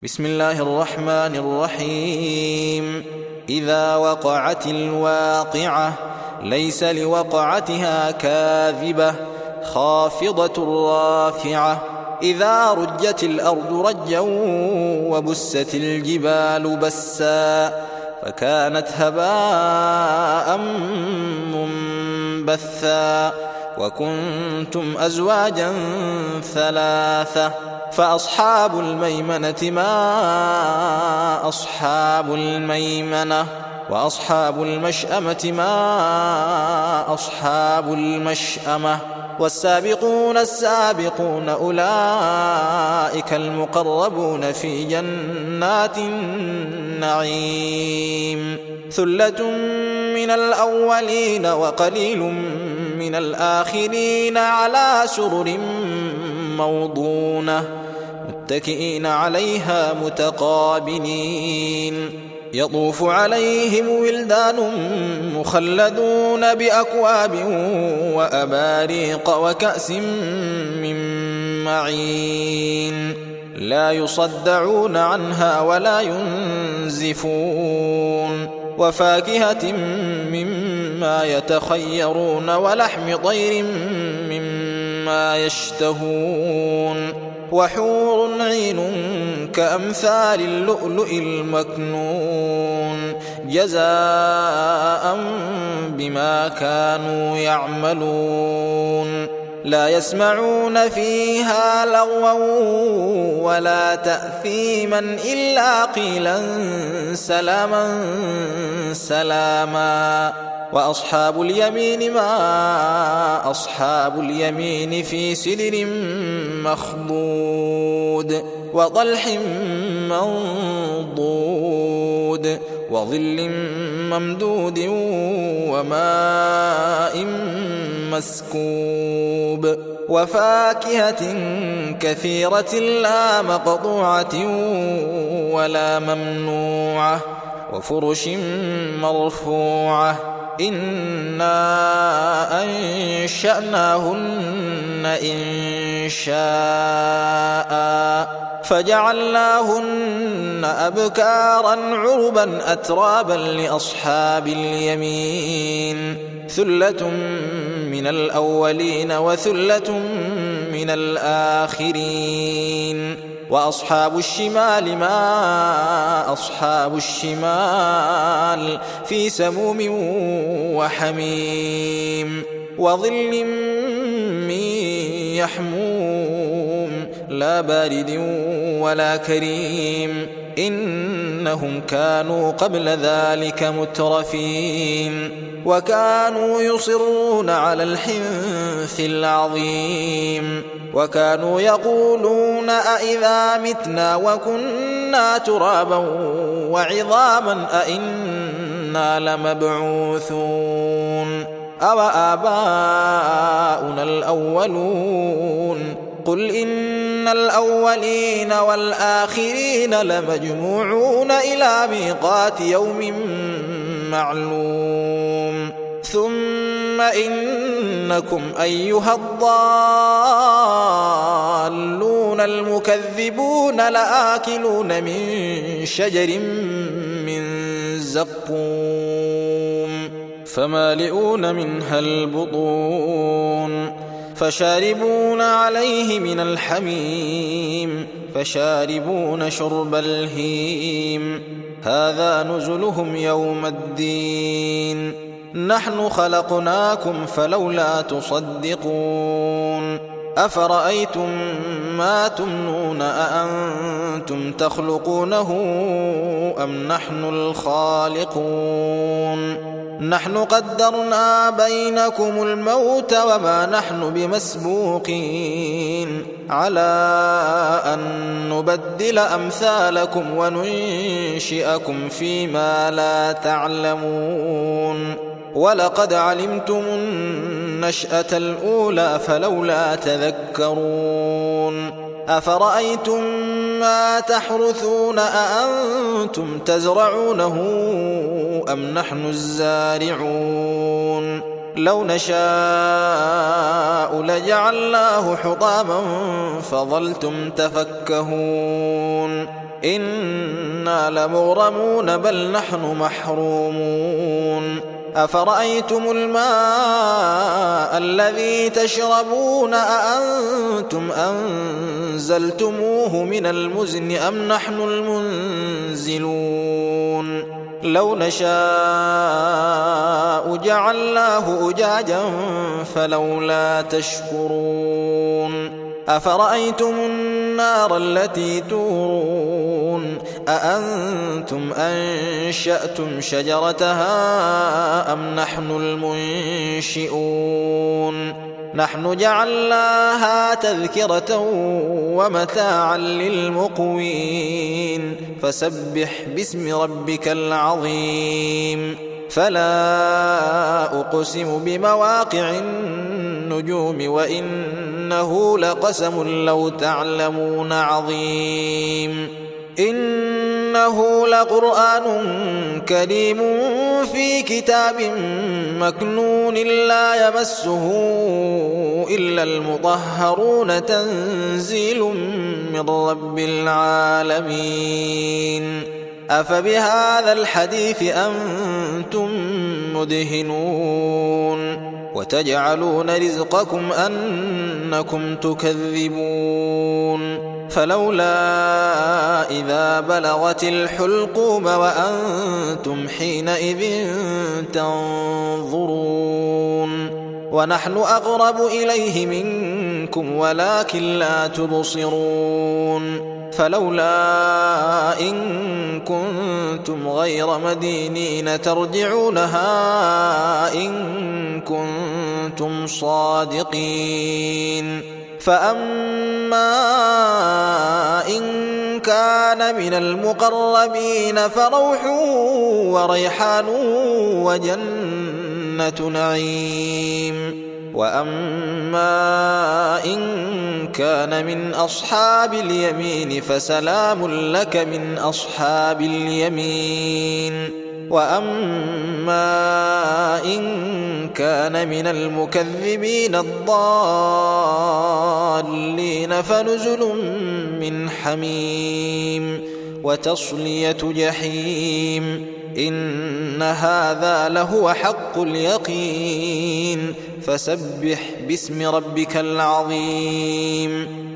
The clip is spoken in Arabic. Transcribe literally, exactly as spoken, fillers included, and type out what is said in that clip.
بسم الله الرحمن الرحيم. إذا وقعت الواقعة ليس لوقعتها كاذبة خافضة رافعة. إذا رجت الأرض رجا وبست الجبال بسا فكانت هباء منبثا وكنتم أزواجا ثلاثة فأصحاب الميمنة ما أصحاب الميمنة وأصحاب المشأمة ما أصحاب المشأمة والسابقون السابقون أولئك المقربون في جنات النعيم. ثلة من الأولين وقليل من الآخرين على سرر موضونة متكئين عليها متقابلين. يطوف عليهم ولدان مخلدون بأكواب وأباريق وكأس من معين لا يصدعون عنها ولا ينزفون. وفاكهة مما يتخيرون ولحم طير مما يشتهون وحور عين كأمثال اللؤلؤ المكنون جزاء بما كانوا يعملون. لا يسمعون فيها لغوا ولا تأثيما إلا قيلا سلاما سلاما. وأصحاب اليمين ما أصحاب اليمين في سدر مخضود وطلح منضود وظل ممدود وماء مسكوب وفاكهة كثيرة لا مقطوعة ولا ممنوعة وفرش مرفوعة. إنا أنشأناهن إنشاء فجعلناهن أبكارا عربا أترابا لأصحاب اليمين. ثلة من الأولين وثلة من الآخرين. وأصحاب الشمال ما أصحاب الشمال في سموم وحميم وظل من يحموم لا بارد ولا كريم. إنهم كانوا قبل ذلك مترفين وكانوا يصرون على الحنث العظيم وكانوا يقولون أئذا متنا وكنا ترابا وعظاما أئنا لمبعوثون أو آباؤنا الأولون. قل إن الأولين والآخرين لمجموعون إلى ميقات يوم معلوم. ثم إنكم أيها الضالون المكذبون لآكلون من شجر من زقوم فمالئون منها البطون فشاربون عليه من الحميم فشاربون شرب الهيم. هذا نزلهم يوم الدين. نحن خلقناكم فلولا تصدقون. أفرأيتم ما تمنون أأنتم تخلقونه أم نحن الخالقون؟ نحن قدرنا بينكم الموت وما نحن بمسبوقين على أن نبدل أمثالكم وننشئكم فيما لا تعلمون. ولقد علمتم النشأة الأولى فلولا تذكرون. أفرأيتم ما تحرثون أأنتم تزرعونه أم نحن الزارعون؟ لو نشاء لجعلناه حطاما فظلتم تفكهون إنا لمغرمون بل نحن محرومون أفرأيتم الماء الذي تشربون أأنتم أنزلتموه من المزن أم نحن المنزلون لو نشاء جعلناه أجاجا فلولا تشكرون أفرأيتم النار التي تورون أأنتم أنشأتم شجرتها أم نحن المنشئون نحن جعلناها تذكرة ومتاعا للمقوين فسبح باسم ربك العظيم فلا أقسم بمواقع النجوم وإنه لقسم لو تعلمون عظيم إنه لقرآن كريم في كتاب مكنون لا يمسه إلا المطهرون تنزيل من رب العالمين أفبهذا الحديث أنتم مدهنون وتجعلون رزقكم أنكم تكذبون فلولا إذا بلغت الحلقوم وأنتم حينئذ تنظرون ونحن أقرب إليه منكم ولكن لا تبصرون فلولا إن كنتم غير مدينين ترجعونها إن كنتم صادقين فأما إن كان من المقربين فروح وريحان وجنة نعيم وأما إن كان من أصحاب اليمين فسلام لك من أصحاب اليمين وأما إن كان من المكذبين الضالين فنزل من حميم وتصلية جحيم إن هذا لهو حق اليقين فسبح باسم ربك العظيم